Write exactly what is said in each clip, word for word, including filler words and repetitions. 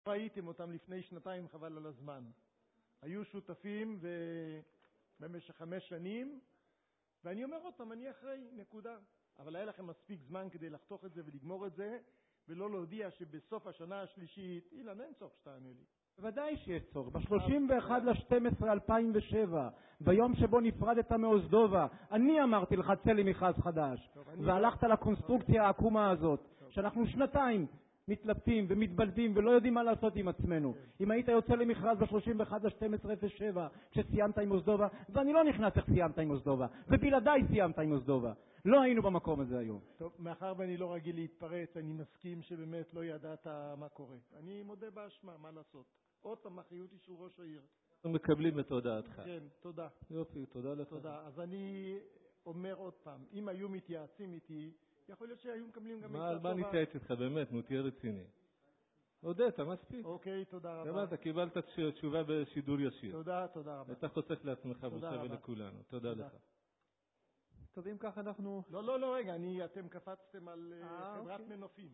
ראיתם אותם לפני שנתיים, חבל על הזמן. היו שותפים במשך חמש שנים, ואני אומר עוד פעם, אני אחראי, נקודה. אבל היה לכם מספיק זמן כדי לחתוך את זה ולגמור את זה, ולא להודיע שבסוף השנה השלישית, אילן, אין צורך שתענה לי. בוודאי שיש צורך. ב-שלושים ואחד לדצמבר אלפיים ושבע, ביום שבו נפרדת מאוזדובה, אני אמרתי לך, צא לי מכרז חדש. והלכת לקונסטרוקציה העקומה הזאת, שאנחנו שנתיים מתלבטים ומתבלבים ולא יודעים מה לעשות עם עצמנו. אם היית יוצא למכרז ב-שלושים ואחד לדצמבר אפס שבע, כשסיימת עם אוזדובה, ואני לא נכנס איך סיימת עם אוזדובה, ובלעדיי סיימת עם אוזדובה. לא היינו במקום הזה היום. טוב, מאחר ואני לא רגיל להתפרץ, אני מסכים שבאמת לא ידעת מה קורה. אני מודה באשמה, מה לעשות? עוד פעם, אחריות אישור ראש העיר. אנחנו מקבלים את הודעתך. כן, תודה. יופי, תודה לך. תודה. אז אני אומר עוד פעם, אם היו מתייעצים איתי, יכול להיות שהיו מקבלים גם... מה, מה נתייעץ איתך באמת? נו, תהיה רציני. הודעת, מספיק. אוקיי, תודה רבה. אתה קיבלת תשובה בשידור ישיר. תודה, תודה רבה. אתה חוסך לעצמך בושה ולכולנו. תודה לך. טוב, אם כך אנחנו... לא, לא, לא, רגע, אני, אתם קפצתם על חברת מנופים.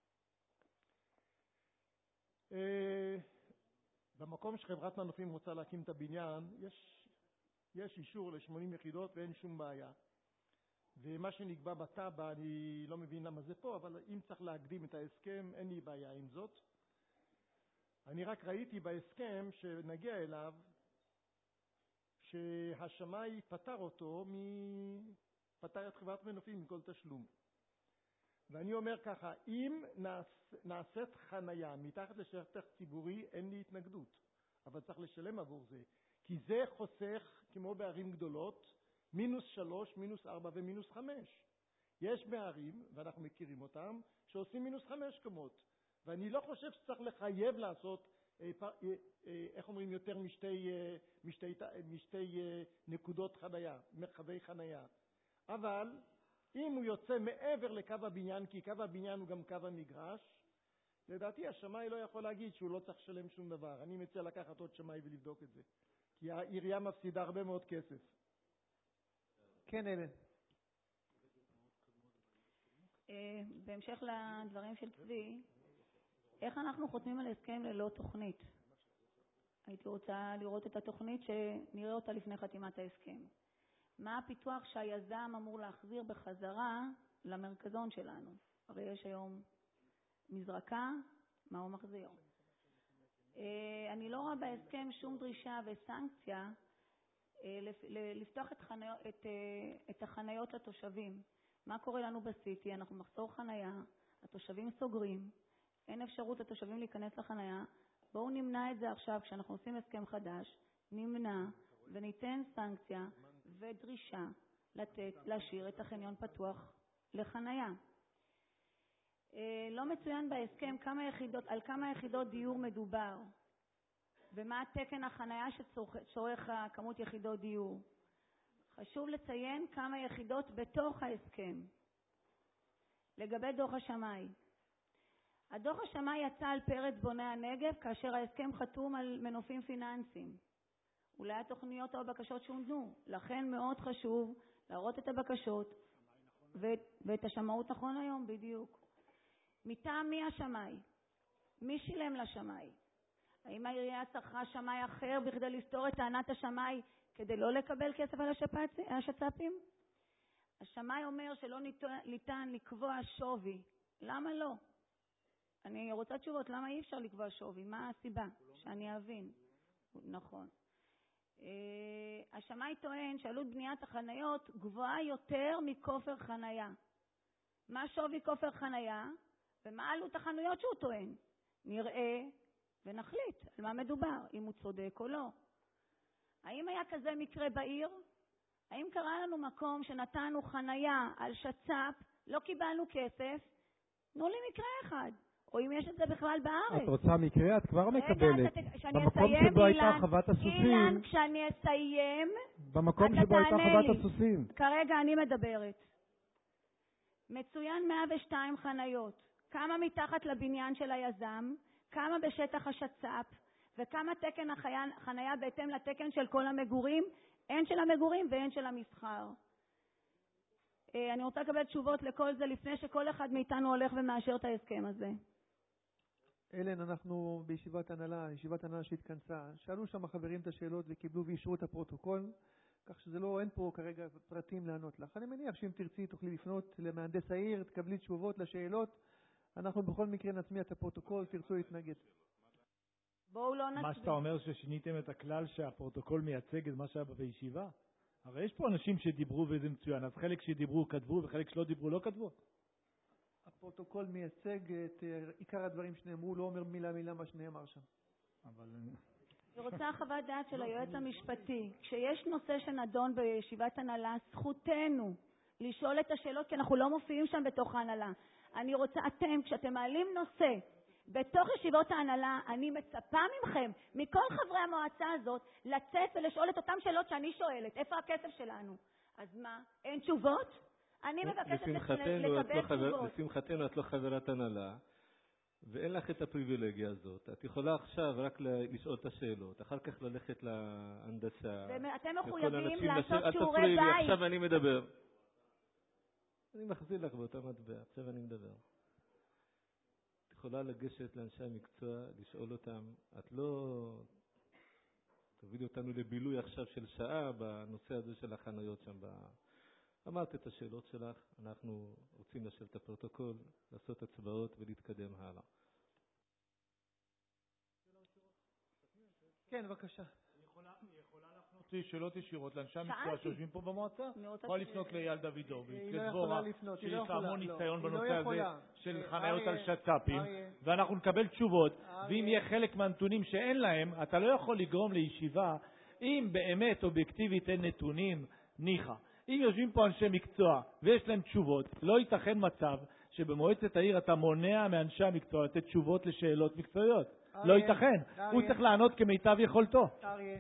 במקום שחברת מנופים רוצה להקים את הבניין, יש, יש אישור ל-שמונים יחידות ואין שום בעיה. ומה שנקבע בטאבה, אני לא מבין למה זה פה, אבל אם צריך להקדים את ההסכם, אין לי בעיה עם זאת. אני רק ראיתי בהסכם שנגיע אליו, שהשמאי פטר אותו, מ... פטר את חברת מנופים מכל תשלום. ואני אומר ככה, אם נעש... נעשית חנייה מתחת לשטח ציבורי, אין לי התנגדות, אבל צריך לשלם עבור זה. כי זה חוסך, כמו בערים גדולות, מינוס שלוש, מינוס ארבע ומינוס חמש. יש בערים, ואנחנו מכירים אותם, שעושים מינוס חמש קומות. ואני לא חושב שצריך לחייב לעשות, איך אומרים, יותר משתי, משתי, משתי נקודות חנייה, מרחבי חנייה. אבל אם הוא יוצא מעבר לקו הבניין, כי קו הבניין הוא גם קו המגרש, לדעתי השמאי לא יכול להגיד שהוא לא צריך לשלם שום דבר. אני מציע לקחת עוד שמאי ולבדוק את זה. כי העירייה מפסידה הרבה מאוד כסף. כן, אלן. בהמשך לדברים של צבי, איך אנחנו חותמים על הסכם ללא תוכנית? הייתי רוצה לראות את התוכנית שנראה אותה לפני חתימת ההסכם. מה הפיתוח שהיזם אמור להחזיר בחזרה למרכזון שלנו? הרי יש היום מזרקה, מה הוא מחזיר? אני לא רואה בהסכם שום דרישה וסנקציה לפתוח את, חני... את, את החניות לתושבים. מה קורה לנו בסיטי? אנחנו מחסור חניה, התושבים סוגרים, אין אפשרות לתושבים להיכנס לחניה. בואו נמנע את זה עכשיו כשאנחנו עושים הסכם חדש, נמנע וניתן סנקציה ודרישה לתת, להשאיר את החניון פתוח לחניה. לא מצוין בהסכם כמה יחידות, על כמה יחידות דיור מדובר, ומה התקן החניה שצורך כמות יחידות דיור. חשוב לציין כמה יחידות בתוך ההסכם. לגבי דוח השמאי. הדוח השמאי יצא על פרץ בוני הנגב כאשר ההסכם חתום על מנופים פיננסיים. אולי התוכניות או הבקשות שונדו. לכן מאוד חשוב להראות את הבקשות ואת, ואת השמאות נכון היום בדיוק. מטעם מי השמאי? מי שילם לשמאי? האם העירייה צריכה שמאי אחר בכדי לפתור את טענת השמאי כדי לא לקבל כסף על השצ"פים? השמאי אומר שלא ניתן לקבוע שווי. למה לא? אני רוצה תשובות, למה אי אפשר לקבוע שווי? מה הסיבה? שאני אבין. נכון. השמאי טוען שעלות בניית החניות גבוהה יותר מכופר חניה. מה שווי כופר חניה ומה עלות החנויות שהוא טוען? נראה ונחליט על מה מדובר, אם הוא צודק או לא. האם היה כזה מקרה בעיר? האם קרה לנו מקום שנתנו חניה על שצ"פ, לא קיבלנו כסף? תנו לי מקרה אחד. או אם יש את זה בכלל בארץ. את רוצה מקרה? את כבר מקבלת. במקום שבו הייתה חוות הסוסים. אילן, כשאני אסיים, במקום שבו הייתה חוות הסוסים. כרגע אני מדברת. מצוין מאה ושתיים חניות. כמה מתחת לבניין של היזם, כמה בשטח השצ"פ, וכמה תקן החניה בהתאם לתקן של כל המגורים, אין של המגורים ואין של המסחר. אני רוצה לקבל תשובות לכל זה לפני שכל אחד מאיתנו הולך ומאשר את ההסכם הזה. אלן, אנחנו בישיבת הנהלה, ישיבת הנהלה שהתכנסה, שאלו שם החברים את השאלות וקיבלו ואישרו את הפרוטוקול, כך שזה לא, אין פה כרגע פרטים לענות לך. אני מניח שאם תרצי תוכלי לפנות למהנדס העיר, תקבלי תשובות לשאלות, אנחנו בכל מקרה נצמיע את הפרוטוקול, תרצו להתנגד. בואו לא נצביע. מה שאתה אומר ששיניתם את הכלל שהפרוטוקול מייצג את מה שהיה בישיבה? הרי יש פה אנשים שדיברו וזה מצוין, אז חלק שדיברו כתבו וחלק שלא דיברו לא כתבו. הפרוטוקול מייצג את עיקר הדברים שנאמרו, לא אומר מילה מילה מה שנאמר שם. אבל... אני רוצה חוות דעת של היועץ המשפטי. כשיש נושא שנדון בישיבת הנהלה, זכותנו לשאול את השאלות, כי אנחנו לא מופיעים שם בתוך ההנהלה. אני רוצה, אתם, כשאתם מעלים נושא בתוך ישיבות ההנהלה, אני מצפה מכם, מכל חברי המועצה הזאת, לצאת ולשאול את אותם שאלות שאני שואלת. איפה הכסף שלנו? אז מה? אין תשובות? אני מבקשת לקבל תשובות. לשמחתנו את לא חברת הנהלה, ואין לך את הפריבילגיה הזאת. את יכולה עכשיו רק לשאול את השאלות, אחר כך ללכת להנדסה. ואתם מחויבים לעשות שיעורי בית. עכשיו אני מדבר. אני מחזיר לך באותה מטבע, עכשיו אני מדבר. את יכולה לגשת לאנשי המקצוע, לשאול אותם. את לא תובילי אותנו לבילוי עכשיו של שעה בנושא הזה של החנויות שם. אמרת את השאלות שלך, אנחנו רוצים לשאול את הפרוטוקול, לעשות הצבעות ולהתקדם הלאה. כן, בבקשה. אני יכולה להפנות לי שאלות ישירות לאנשי המקצוע שיושבים פה במועצה? יכולה לפנות לאייל דוידוביץ', לדבורה, שיש לה המון ניסיון בנושא הזה של חניות על שצ"פים, ואנחנו נקבל תשובות, ואם יהיה חלק מהנתונים שאין להם, אתה לא יכול לגרום לישיבה, אם באמת אובייקטיבית אין נתונים, ניחא. אם יושבים פה אנשי מקצוע ויש להם תשובות, לא ייתכן מצב שבמועצת העיר אתה מונע מאנשי המקצוע לתת תשובות לשאלות מקצועיות. לא ייתכן. הוא צריך לענות כמיטב יכולתו. אריה,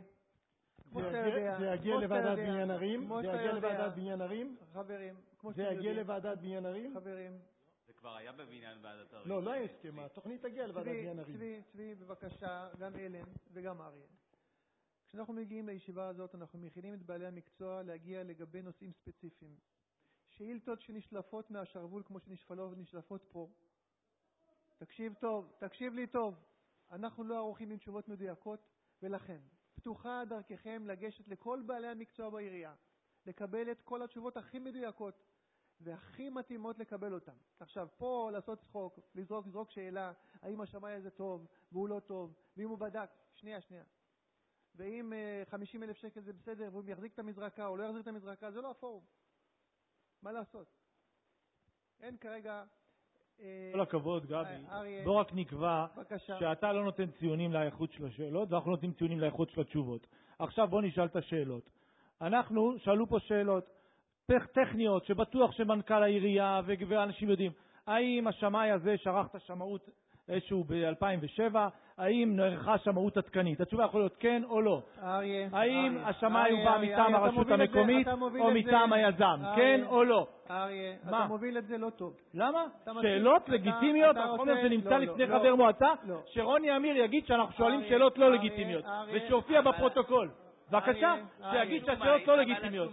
זה יגיע לוועדת בניין ערים? זה יגיע לוועדת בניין ערים? חברים, זה יגיע לוועדת בניין ערים? חברים. זה כבר היה בבניין ועדת ערים. לא, לא היה הסכמה. התוכנית תגיע לוועדת בניין ערים. צבי, צבי, בבקשה, גם אלן וגם אריה. כשאנחנו מגיעים לישיבה הזאת, אנחנו מכינים את בעלי המקצוע להגיע לגבי נושאים ספציפיים. שאילתות שנשלפות מהשרוול כמו שנשפלות ונשלפות פה. תקשיב טוב, תקשיב לי טוב. אנחנו לא ערוכים עם תשובות מדויקות, ולכן פתוחה דרככם לגשת לכל בעלי המקצוע בעירייה, לקבל את כל התשובות הכי מדויקות והכי מתאימות לקבל אותן. עכשיו, פה לעשות צחוק, לזרוק, לזרוק שאלה, האם השמאי הזה טוב והוא לא טוב, ואם הוא בדק, שנייה, שנייה. ואם חמישים אלף שקל זה בסדר, והוא יחזיק את המזרקה או לא יחזיק את המזרקה, זה לא הפורום. מה לעשות? אין כרגע... כל הכבוד, גבי. בוא רק נקבע שאתה לא נותן ציונים לאיכות של השאלות, ואנחנו נותנים ציונים לאיכות של התשובות. עכשיו בוא נשאל את השאלות. אנחנו שאלו פה שאלות טכניות, שבטוח שמנכ"ל העירייה ואנשים יודעים, האם השמאי הזה שערך את השמאות איזשהו ב-אלפיים ושבע, האם נערכה שמאות עדכנית? התשובה יכול להיות כן או לא. אריה, האם השמאי הוא בא מטעם הרשות המקומית או מטעם היזם? כן או לא? אריה, אתה מוביל את זה לא טוב. למה? שאלות לגיטימיות, החומר שנמצא לפני חבר מועצה, שרוני אמיר יגיד שאנחנו שואלים שאלות לא לגיטימיות, ושהופיע בפרוטוקול. בבקשה, שיגיד שהשאלות לא לגיטימיות.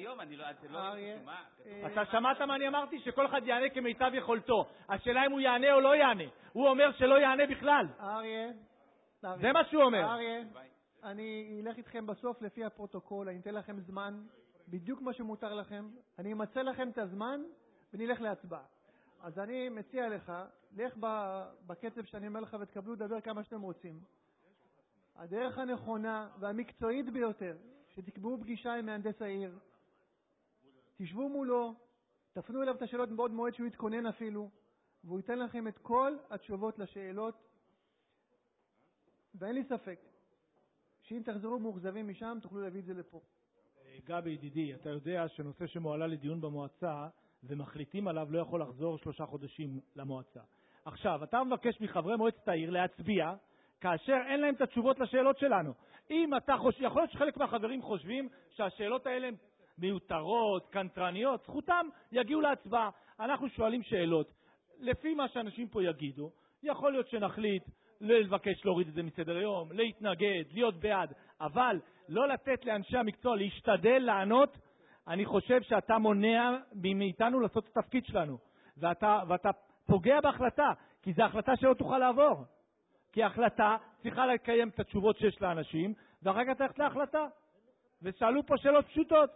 אתה שמעת מה אני אמרתי? שכל אחד יענה כמיטב יכולתו. השאלה אם הוא יענה או לא יענה. הוא אומר שלא יענה בכלל. אריה, זה מה שהוא אומר. אריה, אני אלך איתכם בסוף לפי הפרוטוקול, אני אתן לכם זמן, בדיוק מה שמותר לכם. אני אמצא לכם את הזמן ונלך להצבעה. אז אני מציע לך, לך בקצב שאני אומר לך ותקבלו לדבר כמה שאתם רוצים. הדרך הנכונה והמקצועית ביותר, שתקבעו פגישה עם מהנדס העיר, תשבו מולו, תפנו אליו את השאלות בעוד מועד שהוא יתכונן אפילו, והוא ייתן לכם את כל התשובות לשאלות, ואין לי ספק שאם תחזרו מאוכזבים משם, תוכלו להביא את זה לפה. גבי ידידי, אתה יודע שנושא שמועלה לדיון במועצה ומחליטים עליו לא יכול לחזור שלושה חודשים למועצה. עכשיו, אתה מבקש מחברי מועצת העיר להצביע כאשר אין להם את התשובות לשאלות שלנו. אם אתה חושב, יכול להיות שחלק מהחברים חושבים שהשאלות האלה הן מיותרות, קנטרניות, זכותם יגיעו להצבעה. אנחנו שואלים שאלות. לפי מה שאנשים פה יגידו, יכול להיות שנחליט לבקש להוריד את זה מסדר היום, להתנגד, להיות בעד, אבל לא לתת לאנשי המקצוע להשתדל לענות. אני חושב שאתה מונע מאיתנו לעשות את התפקיד שלנו, ואתה, ואתה פוגע בהחלטה, כי זו החלטה שלא תוכל לעבור. כי ההחלטה צריכה לקיים את התשובות שיש לאנשים, ואחר כך תלכת להחלטה. ושאלו פה שאלות פשוטות.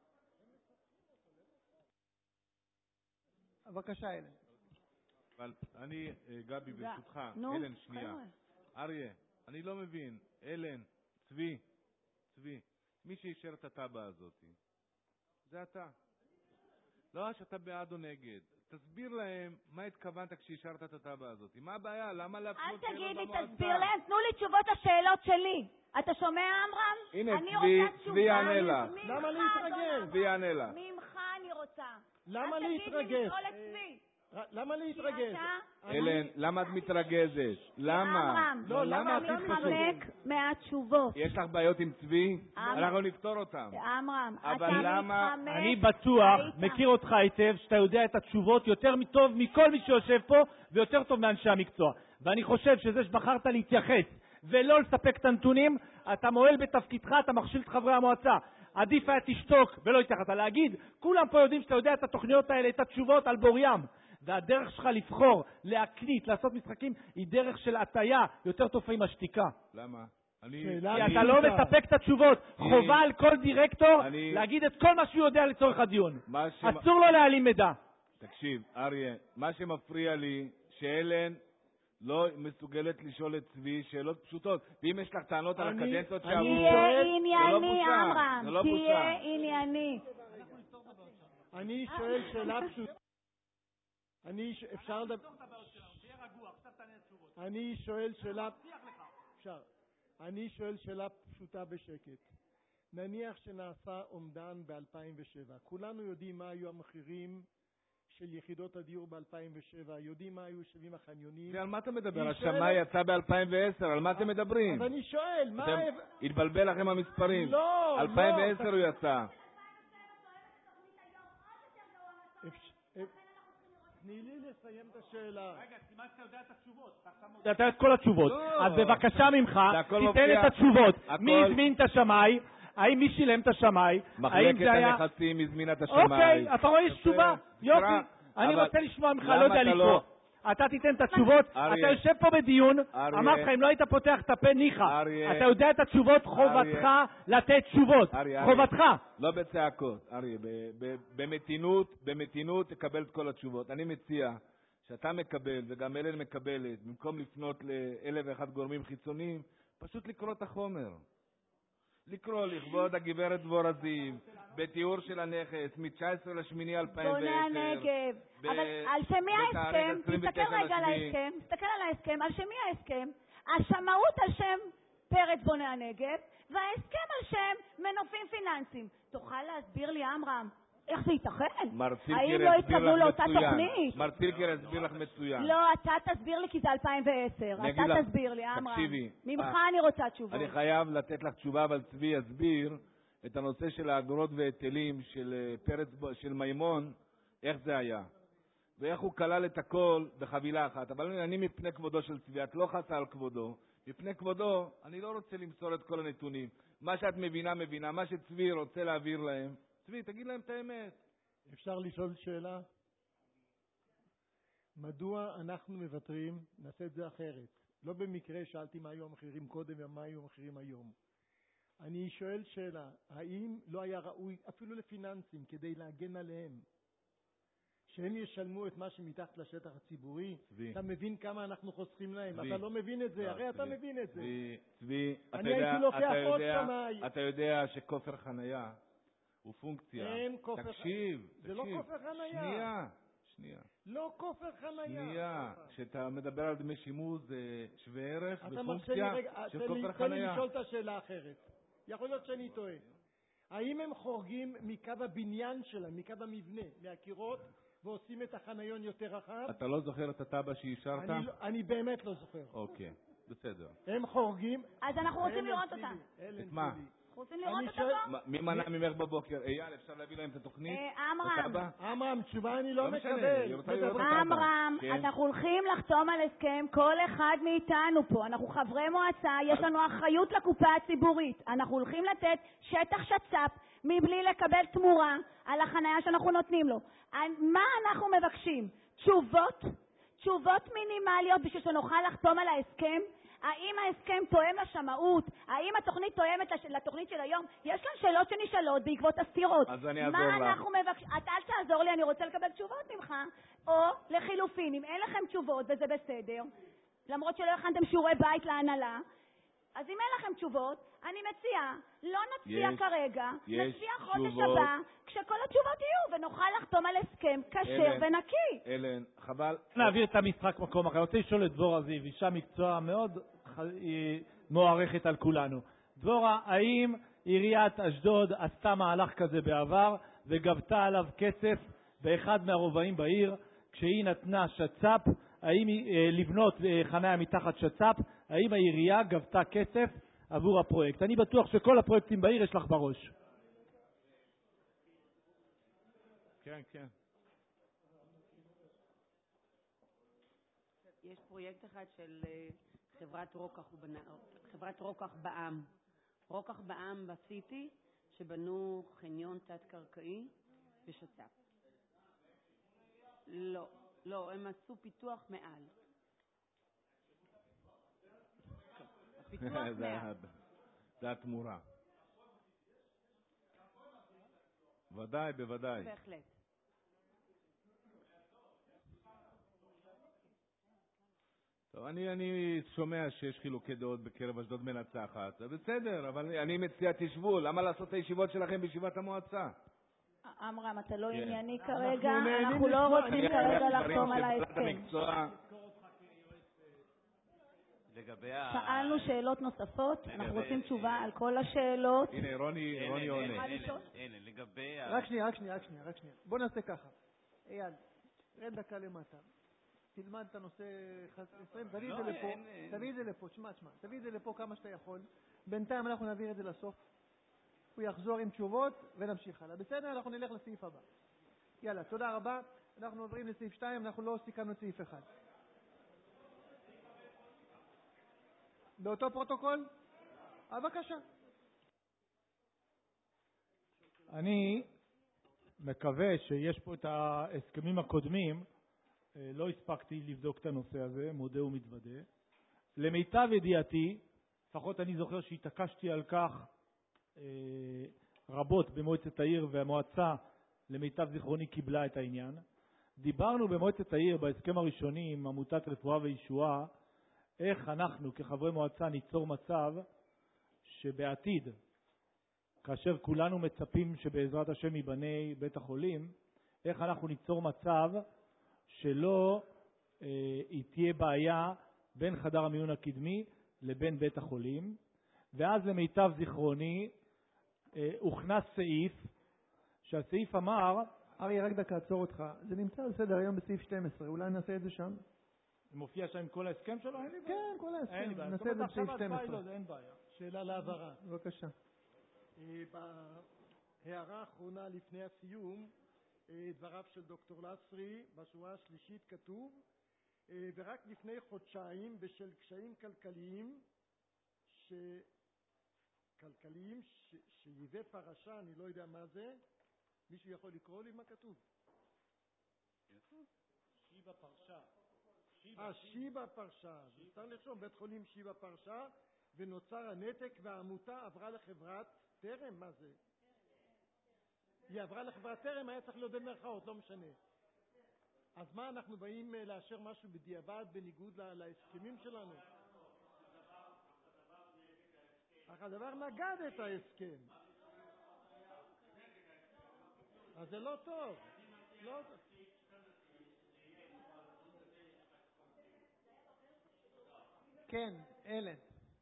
בבקשה, אלן. אבל אני, גבי, ברשותך, אלן, שנייה. אריה, אני לא מבין, אלן, צבי, צבי, מי שישר את הטבע הזאת, זה אתה. לא שאתה בעד או נגד. תסביר להם מה התכוונת כשישרת את הטבע הזאת. מה הבעיה? למה להפנות שאלות במועצה? אל תגיד לי, תסביר להם, תנו לי תשובות לשאלות שלי. אתה שומע, אמרם? הנה, צבי, צבי יענה לך. למה להתרגז? צבי יענה לך. ממך אני רוצה. למה אל תגיד לי להתרגז? לקרוא לצבי. למה להתרגז? אלן, למה את מתרגזת? למה? אמרם, לא, למה אתה הכי חשוב? מתחמק מהתשובות. יש לך בעיות עם צבי? אנחנו נפתור אותם. אמרם, אבל אתה למה- מתחמק. אני בטוח, היית. מכיר אותך היטב, שאתה יודע את התשובות יותר טוב מכל מי שיושב פה, ויותר טוב מאנשי המקצוע. ואני חושב שזה שבחרת להתייחס ולא לספק את הנתונים, אתה מועל בתפקידך, אתה מכשיל את חברי המועצה. עדיף היה תשתוק ולא התייחסת. להגיד, כולם פה יודעים שאתה יודע את התוכניות האלה, את התשובות על בוריים. והדרך שלך לבחור, להקליט, לעשות משחקים, היא דרך של הטיה, יותר טוב עם השתיקה. למה? אני... כי אתה לא מספק את התשובות. חובה על כל דירקטור אני- להגיד את כל מה שהוא יודע לצורך הדיון. מה ש- אסור לו להעלים מידע. תקשיב, אריה, מה שמפריע לי, שאלן לא מסוגלת לשאול את צבי שאלות פשוטות. ואם יש לך טענות על אני- הקדנציות אני שעברו, תהיה זה לא ענייני, בושה. אמרם. זה לא תהיה בושה. ענייני. אני שואל שאלה פשוטה. אני, ש- אפשר לדבר... אני שואל שאלה... אפשר. אני שואל שאלה פשוטה בשקט. נניח שנעשה אומדן ב-אלפיים ושבע. כולנו יודעים מה היו המחירים של יחידות הדיור ב-אלפיים ושבע. יודעים מה היו שווים החניונים. ועל מה אתה מדבר? אני השמאי שואל- יצא ב-אלפיים ועשר, על מה אתם מדברים? אז אני שואל, מה... אתם- ההב- התבלבל לכם המספרים. לא, לא. אלפיים ועשר הוא יצא. אפ- אפ- תני לי לסיים את השאלה. אתה יודע את כל התשובות. לא. אז בבקשה ממך, זה הכל תיתן מופיע. את התשובות. הכל- מי הזמין את השמאי? האם מי שילם את השמאי? האם מחלקת זה היה... הנכסים הזמינה את השמאי. אוקיי, אתה רואה, יש יפה. תשובה. יופי. תקרא. אני אבל רוצה לשמוע ממך, למה לא יודע אתה לקרוא. לא- אתה תיתן את התשובות, אריה. אתה יושב פה בדיון, אריה. אמרתי לך, אם לא היית פותח את הפה, ניחא. אריה. אתה יודע את התשובות, חובתך לתת תשובות. אריה, אריה. חובתך. לא בצעקות, אריה, ב- ב- במתינות, במתינות תקבל את כל התשובות. אני מציע שאתה מקבל וגם אלן מקבלת, במקום לפנות לאלף ואחד גורמים חיצוניים, פשוט לקרוא את החומר. לקרוא לכבוד הגברת דבורה זיו, בתיאור של הנכס, מ-תשעה עשר לשמיני אלפיים ועשר. בוני הנגב. ב- אבל על שמי בתאריך ההסכם? עשרים תסתכל ותשע רגע על לשביעי. ההסכם. תסתכל על ההסכם. על שמי ההסכם? השמאות על שם פרץ בוני הנגב, וההסכם על שם מנופים פיננסיים. תוכל להסביר לי, אמרם, איך זה ייתכן? מר האם צירקר לא הסביר התקבלו לך לאותה מצוין. תוכנית? מר צירקר הסביר לך מצוין. לא, אתה תסביר לי כי זה אלפיים ועשר. אני אתה אגיד לך, תסביר לי, אמרם. תקשיבי. ממך אה, אני רוצה תשובות. אני חייב לתת לך תשובה, אבל צבי יסביר את הנושא של האגרות והיטלים של אה, פרץ, של מימון, איך זה היה. ואיך הוא כלל את הכל בחבילה אחת. אבל אני מפני כבודו של צבי, את לא חסה על כבודו. מפני כבודו, אני לא רוצה למסור את כל הנתונים. מה שאת מבינה, מבינה. מה שצבי רוצה להעביר להם, צבי, תגיד להם את האמת. אפשר לשאול שאלה? מדוע אנחנו מוותרים? נעשה את זה אחרת. לא במקרה שאלתי מה היו המחירים קודם ומה היו המחירים היום. אני שואל שאלה, האם לא היה ראוי אפילו לפיננסים כדי להגן עליהם, שהם ישלמו את מה שמתחת לשטח הציבורי? צבי. אתה מבין כמה אנחנו חוסכים להם? צבי. אתה לא מבין את זה, לא, הרי אתה צבי. מבין את זה. צבי, צבי, אתה אני יודע, הייתי לוקח אתה עוד יודע, שמאי. אתה יודע שכופר חנייה הוא פונקציה. אין כופר חנייה. תקשיב, זה לא תקשיב. כופר חנייה. שנייה, שנייה. לא כופר חנייה. שנייה, כשאתה מדבר על דמי שימוש זה שווה ערך אתה מרשה לי בפונקציה רגע, של תן לי- כופר תן לי חנייה. לשאול את השאלה האחרת. יכול להיות שאני טועה. האם הם חורגים מקו הבניין שלהם, מקו המבנה, מהקירות, ועושים את החניון יותר רחב? אתה לא זוכר את הטבע שאישרת? אני, לא- אני באמת לא זוכר. אוקיי, בסדר. הם חורגים... אז אנחנו רוצים אלן לראות צילי, אותם. אלן את מה? צילי. אנחנו רוצים לראות אני אותם שואל- פה? מה- מי מנע ממך בבוקר? אייל, אפשר להביא להם את התוכנית? אה, עמרם. את הטבע? עמרם, תשובה אני לא לא משנה, מקבל. היא רוצה לראות מדבר- אותה. עמרם, כן. אנחנו הולכים לחתום על הסכם, כל אחד מאיתנו פה, אנחנו חברי מועצה, יש לנו אחריות לקופה הציבורית, אנחנו הולכים לתת שטח שצ"פ מבלי לקבל תמורה על החנייה שאנחנו נותנים לו. מה אנחנו מבקשים? תשובות, תשובות מינימליות בשביל שנוכל לחתום על ההסכם. האם ההסכם תואם לשמאות? האם התוכנית תואמת לתוכנית של היום? יש כאן שאלות שנשאלות בעקבות הסתירות. אז אני אעזור מה לך. אנחנו מבקשים? אתה אל תעזור לי, אני רוצה לקבל תשובות ממך. או לחילופין, אם אין לכם תשובות וזה בסדר, למרות שלא הכנתם שיעורי בית להנהלה, אז אם אין לכם תשובות, אני מציעה, לא נצביע יש, כרגע, יש נצביע חודש תשובות. הבא, כשכל התשובות יהיו, ונוכל לחתום על הסכם כשר ונקי. אלן, חבל. נעביר את המשחק מקום אחר. אני רוצה לשאול את דבורה זיו, אישה מקצוע מאוד מוערכת על כולנו. דבורה, האם עיריית אשדוד עשתה מהלך כזה בעבר וגבתה עליו כסף באחד מהרובעים בעיר, כשהיא נתנה שצ"פ, האם לבנות חניה מתחת שצ"פ, האם העירייה גבתה כסף עבור הפרויקט? אני בטוח שכל הפרויקטים בעיר יש לך בראש. כן, כן. יש פרויקט אחד של חברת רוקח, חברת רוקח בעם. רוקח בעם בסיטי, שבנו חניון תת-קרקעי בשצ"פ. לא, לא, הם עשו פיתוח מעל. הפיתוח מעל. זה התמורה. ודאי, בוודאי. בהחלט. טוב, אני, אני שומע שיש חילוקי דעות בקרב אשדוד מנצחת. זה בסדר, אבל אני מציע תשבו. למה לעשות את הישיבות שלכם בישיבת המועצה? אמרם, אתה לא כן. ענייני כרגע, אנחנו אנחנו לא נהנים רוצים לשמוע. כרגע אני- לחתום על שבעלת ההסכם. המקצוע- לגבי ה... שאלנו שאלות נוספות, אנחנו לגבי- רוצים תשובה על כל השאלות. הנה, רוני, אין, רוני אין, עונה. אין, אין, אין, אין, לגבי ה... רק שנייה, רק שנייה, רק שנייה, רק שנייה. בוא נעשה ככה. אייל, רד דקה למטה. תלמד את הנושא עשרים, תביא את לא, זה לפה, אין, אין. תביא את זה לפה, תשמע, תשמע, תביא את זה לפה כמה שאתה יכול. בינתיים אנחנו נעביר את זה לסוף. הוא יחזור עם תשובות ונמשיך הלאה. בסדר, אנחנו נלך לסעיף הבא. יאללה, תודה רבה. אנחנו עוברים לסעיף שתיים, אנחנו לא סיכמנו את סעיף אחד. באותו פרוטוקול? אה, בבקשה. אני מקווה שיש פה את ההסכמים הקודמים, לא הספקתי לבדוק את הנושא הזה, מודה ומתוודה. למיטב ידיעתי, לפחות אני זוכר שהתעקשתי על כך אה, רבות במועצת העיר, והמועצה למיטב זיכרוני קיבלה את העניין. דיברנו במועצת העיר בהסכם הראשוני עם עמותת רפואה וישועה, איך אנחנו כחברי מועצה ניצור מצב שבעתיד, כאשר כולנו מצפים שבעזרת השם ייבנה בית החולים, איך אנחנו ניצור מצב שלא אה, תהיה בעיה בין חדר המיון הקדמי לבין בית החולים. ואז למיטב זיכרוני אה, הוכנס סעיף, שהסעיף אמר... אריה, רק דקה, עצור אותך. זה נמצא על סדר היום בסעיף שתים עשרה, אולי נעשה את זה שם? זה מופיע שם עם כל ההסכם שלו? אין לי בעיה. כן, כל ההסכם. אין לי בעיה. נעשה את זה בסעיף שתים עשרה. אין בעיה. שאלה להבהרה. בבקשה. אה, בהערה האחרונה לפני הסיום, אה, דבריו של דוקטור לסרי, בשורה השלישית כתוב, אה, ורק לפני חודשיים בשל קשיים כלכליים, ש... כלכליים ש... שיבא פרשה, אני לא יודע מה זה, מישהו יכול לקרוא לי מה כתוב? שיבה פרשה. אה, שיבה פרשה. צריך לרשום בית חולים שיבה פרשה, ונוצר הנתק והעמותה עברה לחברת תרם, מה זה? היא עברה לחברת תרם, היה צריך להיות במרכאות, לא משנה. אז מה, אנחנו באים לאשר משהו בדיעבד בניגוד לה, להסכמים שלנו? אך הדבר נגד את ההסכם. אז זה לא טוב. לא טוב. כן, אלן.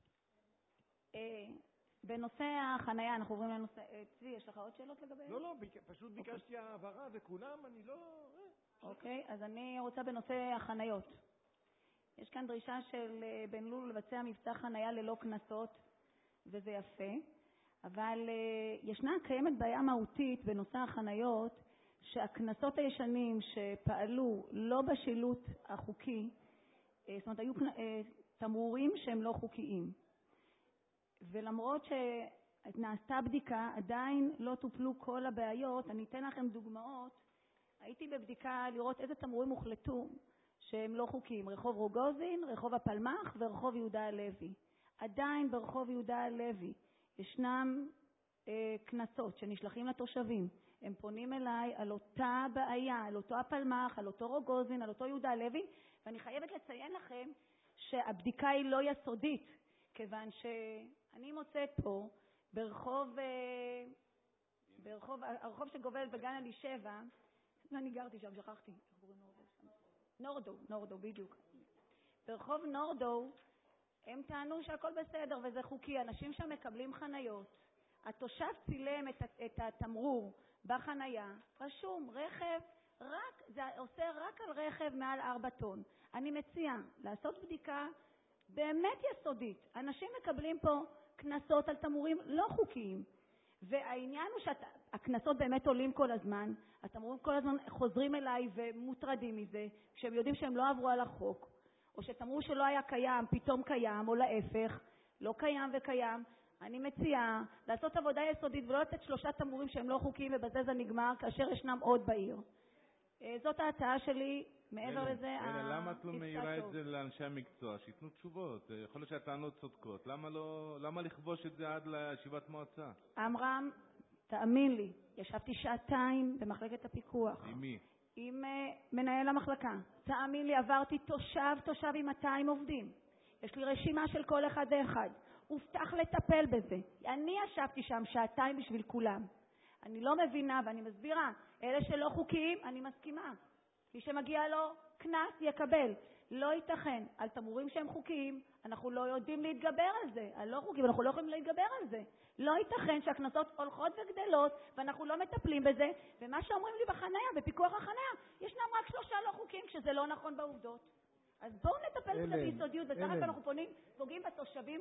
בנושא החנייה, אנחנו עוברים לנושא... צבי, יש לך עוד שאלות לגבי? לא, לא, פשוט ביקשתי העברה וכולם, אני לא... אוקיי, אז אני רוצה בנושא החניות. יש כאן דרישה של בן לול לבצע מבצע חנייה ללא קנסות, וזה יפה, אבל ישנה קיימת בעיה מהותית בנושא החניות, שהקנסות הישנים שפעלו לא בשילוט החוקי, זאת אומרת, היו תמרורים שהם לא חוקיים. ולמרות שנעשתה בדיקה, עדיין לא טופלו כל הבעיות. אני אתן לכם דוגמאות. הייתי בבדיקה לראות איזה תמרורים הוחלטו שהם לא חוקיים, רחוב רוגוזין, רחוב הפלמח ורחוב יהודה הלוי. עדיין ברחוב יהודה הלוי ישנם אה, כנסות שנשלחים לתושבים. הם פונים אליי על אותה בעיה, על אותו הפלמח, על אותו רוגוזין, על אותו יהודה הלוי, ואני חייבת לציין לכם שהבדיקה היא לא יסודית, כיוון שאני מוצאת פה ברחוב, אה, ברחוב, הרחוב שגובל בגן אלישבע, אני גרתי שם, שכחתי, איך קוראים נורדו? נורדו, נורדו, בדיוק. ברחוב נורדו, הם טענו שהכל בסדר וזה חוקי, אנשים שם מקבלים חניות. התושב צילם את, את התמרור בחנייה, רשום, רכב, רק, זה עושה רק על רכב מעל ארבע טון. אני מציעה לעשות בדיקה באמת יסודית. אנשים מקבלים פה כנסות על תמרורים לא חוקיים. והעניין הוא שהכנסות באמת עולים כל הזמן, התמרורים כל הזמן חוזרים אליי ומוטרדים מזה, כשהם יודעים שהם לא עברו על החוק, או שתמרור שלא היה קיים, פתאום קיים, או להפך, לא קיים וקיים. אני מציעה לעשות עבודה יסודית ולא לתת שלושה תמרורים שהם לא חוקיים ובזה זה נגמר, כאשר ישנם עוד בעיר. זאת ההצעה שלי. מעבר לזה, למה את לא מעירה את זה לאנשי המקצוע? שיתנו תשובות. יכול להיות שהטענות צודקות. למה לא, למה לכבוש את זה עד לישיבת מועצה? אמרם, תאמין לי, ישבתי שעתיים במחלקת הפיקוח. עם מי? עם מנהל המחלקה. תאמין לי, עברתי תושב, תושב עם מאתיים עובדים. יש לי רשימה של כל אחד ואחד. הובטח לטפל בזה. אני ישבתי שם שעתיים בשביל כולם. אני לא מבינה ואני מסבירה. אלה שלא חוקיים, אני מסכימה. מי שמגיע לו כנס יקבל. לא ייתכן. על תמרורים שהם חוקיים, אנחנו לא יודעים להתגבר על זה. על לא חוקיים, אנחנו לא יכולים להתגבר על זה. לא ייתכן שהכנסות הולכות וגדלות, ואנחנו לא מטפלים בזה. ומה שאומרים לי בחניה, בפיקוח החניה, ישנם רק שלושה לא חוקיים, כשזה לא נכון בעובדות. אז בואו נטפל בזה ביסודיות. בסך הכל אנחנו פונים, פוגעים בתושבים.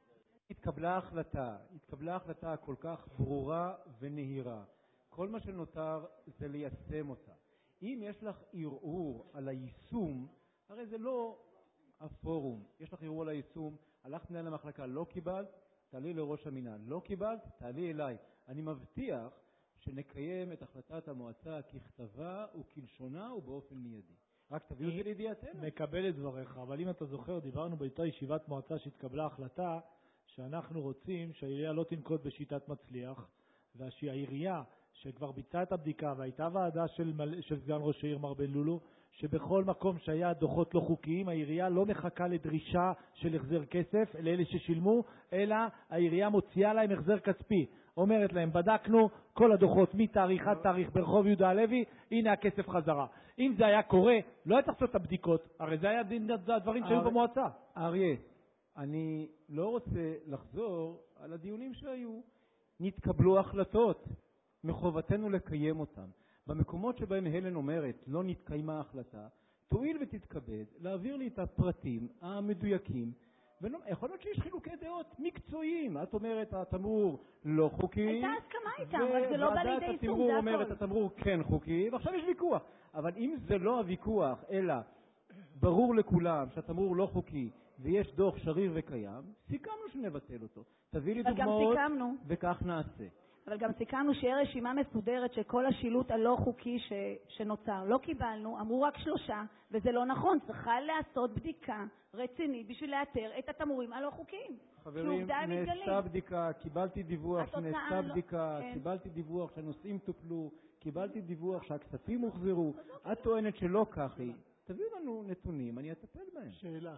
התקבלה החלטה, התקבלה החלטה כל כך ברורה ונהירה. כל מה שנותר זה ליישם אותה. אם יש לך ערעור על היישום, הרי זה לא הפורום. יש לך ערעור על היישום, הלכת מנהל למחלקה, לא קיבלת, תעלי לראש המינהל. לא קיבלת, תעלי אליי. אני מבטיח שנקיים את החלטת המועצה ככתבה וכלשונה ובאופן מיידי. רק תביאו את זה לידיעתנו. מקבל את דבריך, אבל אם אתה זוכר, דיברנו באותה ישיבת מועצה שהתקבלה החלטה שאנחנו רוצים שהעירייה לא תנקוט בשיטת מצליח, והעירייה שכבר ביצעה את הבדיקה והייתה ועדה של, של סגן ראש העיר מר בן לולו, שבכל מקום שהיה דוחות לא חוקיים, העירייה לא מחכה לדרישה של החזר כסף לאלה ששילמו, אלא העירייה מוציאה להם החזר כספי. אומרת להם, בדקנו כל הדוחות מתאריך עד תאריך ברחוב יהודה הלוי, הנה הכסף חזרה. אם זה היה קורה, לא היה צריך לעשות את הבדיקות, הרי זה היה הדברים שהיו במועצה. אריה, אני לא רוצה לחזור על הדיונים שהיו. נתקבלו החלטות, מחובתנו לקיים אותם. במקומות שבהם הלן אומרת לא נתקיימה החלטה, תועיל ותתכבד להעביר לי את הפרטים המדויקים, ויכול להיות שיש חילוקי דעות מקצועיים. את אומרת התמרור לא חוקי, הייתה הסכמה איתם, אבל זה לא בא לידי יישום, זה הכל. התמרור אומרת התמרור כן חוקי, ועכשיו יש ויכוח. אבל אם זה לא הוויכוח, אלא ברור לכולם שהתמרור לא חוקי, ויש דוח שריר וקיים, סיכמנו שנבטל אותו. תביא לי דוגמאות וכך נעשה. אבל גם סיכמנו שיהיה רשימה מסודרת של כל השילוט הלא חוקי ש... שנוצר. לא קיבלנו, אמרו רק שלושה, וזה לא נכון. צריכה לעשות בדיקה רצינית בשביל לאתר את התמרורים הלא חוקיים. חברים, נעשתה בדיקה, קיבלתי דיווח שנעשתה בדיקה, לא... קיבלתי דיווח שהנושאים טופלו, קיבלתי דיווח שהכספים הוחזרו. את טוענת שלא כך היא. תביאו לנו נתונים, אני אטפל בהם. שאלה.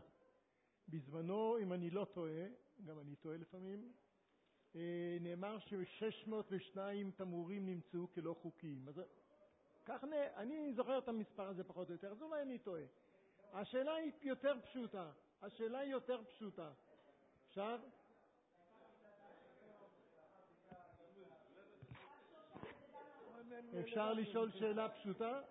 בזמנו, אם אני לא טועה, גם אני טועה לפעמים, נאמר ש-שש מאות ושתיים תמרורים נמצאו כלא חוקיים. אז כך אני זוכר את המספר הזה פחות או יותר, אז אולי אני טועה. השאלה היא יותר פשוטה. השאלה היא יותר פשוטה. אפשר? אפשר לשאול שאלה פשוטה?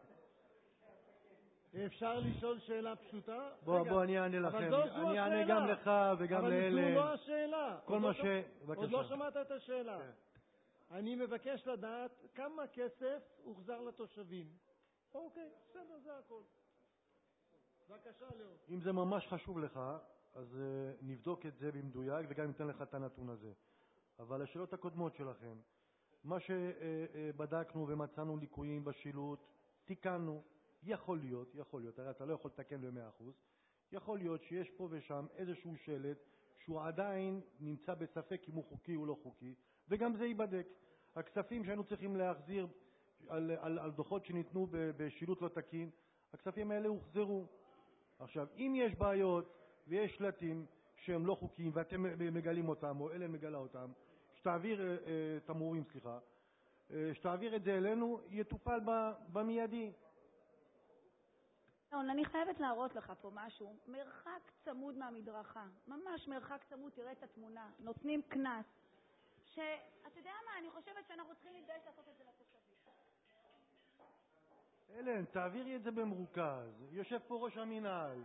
אפשר לשאול שאלה פשוטה? בוא, בוא, אני אענה לכם. אני אענה גם לך וגם לאלה. אבל זו לא השאלה. כל מה ש... עוד לא שמעת את השאלה. אני מבקש לדעת כמה כסף הוחזר לתושבים. אוקיי, בסדר, זה הכל. בבקשה, לאו. אם זה ממש חשוב לך, אז נבדוק את זה במדויק וגם ניתן לך את הנתון הזה. אבל השאלות הקודמות שלכם, מה שבדקנו ומצאנו ליקויים בשילוט, תיקנו. יכול להיות, יכול להיות, הרי אתה לא יכול לתקן ב-מאה אחוז, יכול להיות שיש פה ושם איזשהו שלט שהוא עדיין נמצא בספק אם הוא חוקי או לא חוקי, וגם זה ייבדק. הכספים שהיינו צריכים להחזיר על, על, על דוחות שניתנו בשילוט לא תקין, הכספים האלה הוחזרו. עכשיו, אם יש בעיות ויש שלטים שהם לא חוקיים ואתם מגלים אותם או אלה מגלה אותם, שתעביר, אה, אה, תמורים, סליחה, אה, שתעביר את זה אלינו, יטופל במיידי. אני חייבת להראות לך פה משהו, מרחק צמוד מהמדרכה, ממש מרחק צמוד, תראה את התמונה, נותנים כנס, שאתה יודע מה, אני חושבת שאנחנו צריכים להתבייש לעשות את זה לתושבים. אלן, תעבירי את זה במרוכז, יושב פה ראש המינהל.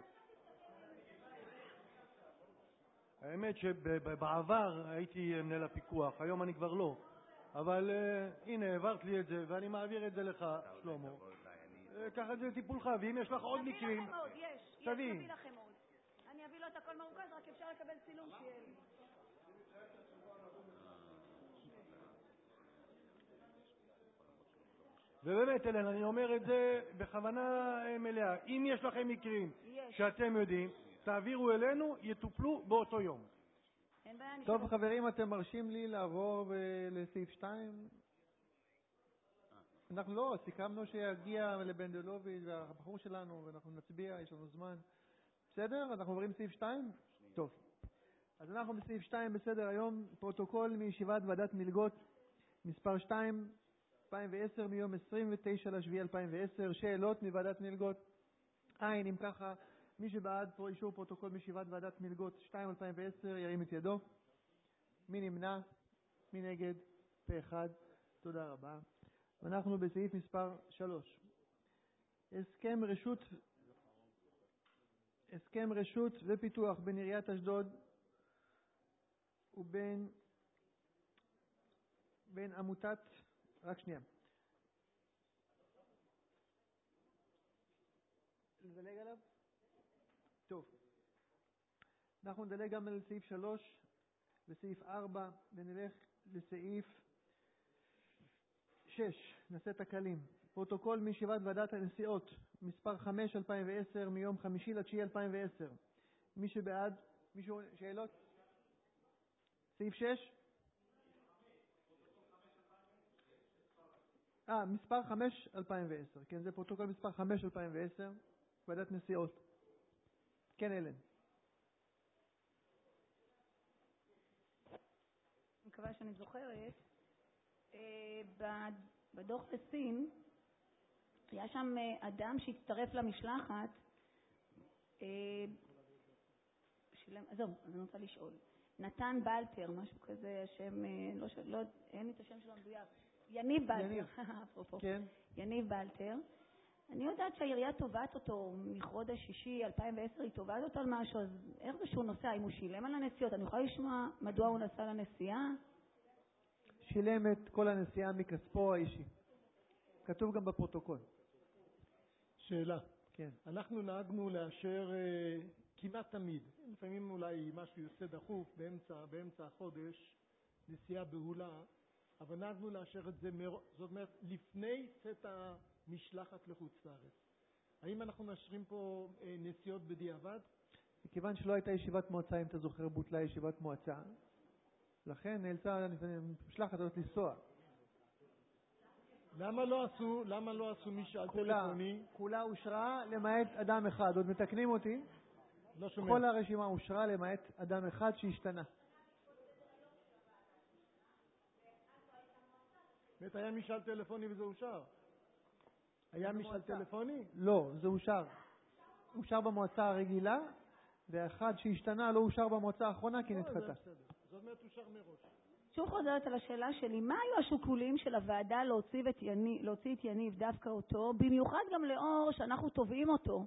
האמת שבעבר הייתי מנהל הפיקוח, היום אני כבר לא, אבל uh, הנה העברת לי את זה ואני מעביר את זה לך, שלמה. ככה זה טיפולך, ואם יש לך עוד מקרים, נביא לכם עוד, יש, יש, נביא לכם עוד. אני אביא לו את הכל מרוכז, רק אפשר לקבל צילום שיהיה לי. ובאמת, אלן, אני אומר את זה בכוונה מלאה. אם יש לכם מקרים שאתם יודעים, תעבירו אלינו, יטופלו באותו יום. טוב, חברים, אתם מרשים לי לעבור לסעיף שתיים? אנחנו לא, סיכמנו שיגיע לבנדלוביץ' והבחור שלנו, ואנחנו נצביע, יש לנו זמן. בסדר? אנחנו עוברים לסעיף שתיים? טוב. אז אנחנו בסעיף שתיים בסדר היום, פרוטוקול מישיבת ועדת מלגות מספר שתיים, אלפיים ועשר, מיום עשרים ותשעה לשביעי אלפיים ועשר, שאלות מוועדת מלגות. אין, אם ככה, מי שבעד פה אישור פרוטוקול מישיבת ועדת מלגות שתיים אלפיים ועשר, ירים את ידו. מי נמנע? מי נגד? פה אחד. תודה רבה. אנחנו בסעיף מספר שלוש. הסכם רשות הסכם רשות ופיתוח בין עיריית אשדוד ובין בין עמותת, רק שנייה. נדלג עליו? טוב. אנחנו נדלג גם על סעיף שלוש וסעיף ארבע ונלך לסעיף שש, נעשה את הכלים. פרוטוקול מישיבת ועדת הנשיאות מספר חמש אלפיים ועשר מיום חמישי לתשיעי אלפיים ועשר. מי שבעד, מישהו שאלות? סעיף שש? אה, מספר חמש אלפיים ועשר. כן, זה פרוטוקול מספר חמש אלפיים ועשר, ועדת נשיאות. כן, אלן. אני מקווה שאני זוכרת. בדוח בסין היה שם אדם שהצטרף למשלחת, זהו, אני רוצה לשאול, נתן בלטר, משהו כזה, השם, לא, לא, אין לי את השם שלו מדויק, יניב בלטר, אפרופו, כן. יניב בלטר. אני יודעת שהעירייה תובעת אותו מחודש שישי אלפיים ועשר, היא תובעת אותו על משהו, אז איך זה שהוא נוסע, אם הוא שילם על הנסיעות, אני יכולה לשמוע מדוע הוא נסע לנסיעה? שילם את כל הנסיעה מכספו האישי. כתוב גם בפרוטוקול. שאלה. כן. אנחנו נהגנו לאשר uh, כמעט תמיד, לפעמים אולי משהו יוצא דחוף באמצע, באמצע החודש, נסיעה בהולה, אבל נהגנו לאשר את זה, מר... זאת אומרת, לפני צאת המשלחת לחוץ לארץ. האם אנחנו מאשרים פה uh, נסיעות בדיעבד? מכיוון שלא הייתה ישיבת מועצה, אם אתה זוכר, בוטלה ישיבת מועצה, לכן נאלצה משלחת הזאת לנסוע. למה לא עשו, למה לא עשו משאל טלפוני? כולה אושרה למעט אדם אחד. עוד מתקנים אותי? לא שומע. כל הרשימה אושרה למעט אדם אחד שהשתנה. באמת היה משאל טלפוני וזה אושר? היה משאל טלפוני? לא, זה אושר. אושר במועצה הרגילה, ואחד שהשתנה לא אושר במועצה האחרונה כי נדחתה. זאת אומרת אושר מראש. שוב חוזרת על השאלה שלי, מה היו השיקולים של הוועדה להוציא את יניב, להוציא את יניב דווקא אותו, במיוחד גם לאור שאנחנו תובעים אותו?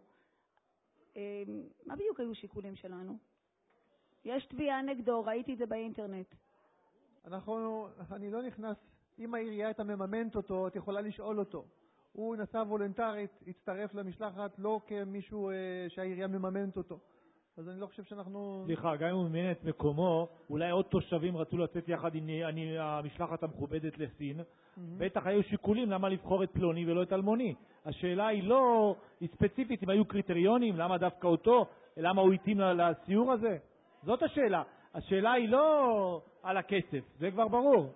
מה בדיוק היו שיקולים שלנו? יש תביעה נגדו, ראיתי את זה באינטרנט. אנחנו, אני לא נכנס, אם העירייה הייתה מממנת אותו, את יכולה לשאול אותו. הוא נסע וולונטרית, הצטרף למשלחת לא כמישהו שהעירייה מממנת אותו. אז אני לא חושב שאנחנו... סליחה, גם אם הוא מימן את מקומו, אולי עוד תושבים רצו לצאת יחד עם אני, המשלחת המכובדת לסין, mm-hmm. בטח היו שיקולים למה לבחור את פלוני ולא את אלמוני. השאלה היא לא, היא ספציפית, אם היו קריטריונים, למה דווקא אותו, למה הוא התאים לסיור הזה? זאת השאלה. השאלה היא לא על הכסף, זה כבר ברור.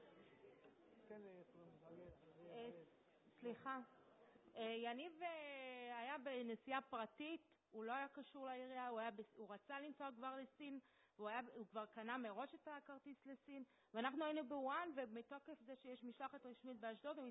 סליחה, יניב היה בנסיעה פרטית, הוא לא היה קשור לעירייה, הוא, היה, הוא רצה לנסוע כבר לסין, הוא, היה, הוא כבר קנה מראש את הכרטיס לסין, ואנחנו היינו בוואן, ומתוקף זה שיש משלחת רשמית באשדוד, הם